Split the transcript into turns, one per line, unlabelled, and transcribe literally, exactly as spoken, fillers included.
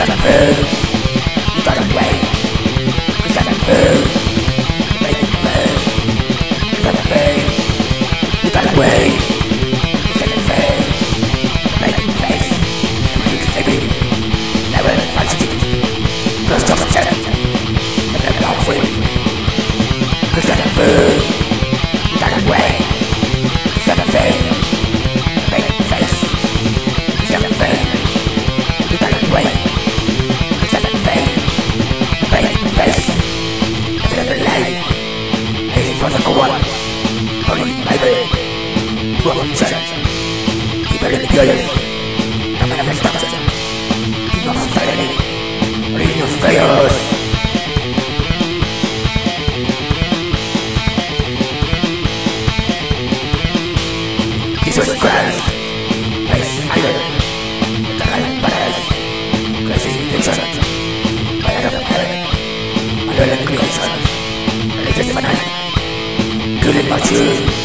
gotta move, you gotta wait, you gotta move, make it move, you gotta move, you gotta wait, you gotta move, make it face, you keep sleeping, never fight it, close to the chest, and then blow free, you gotta move, you gotta wait, you gotta move, make it face, you gotta move, you gotta wait. Keep it in the good. I'm gonna make stop it. Keep on fighting. Read your failures. Jesus Christ. Face higher. The light badass. Crazy addiction. My head of heaven. My little creation. Religious fanatic. Good in my truth.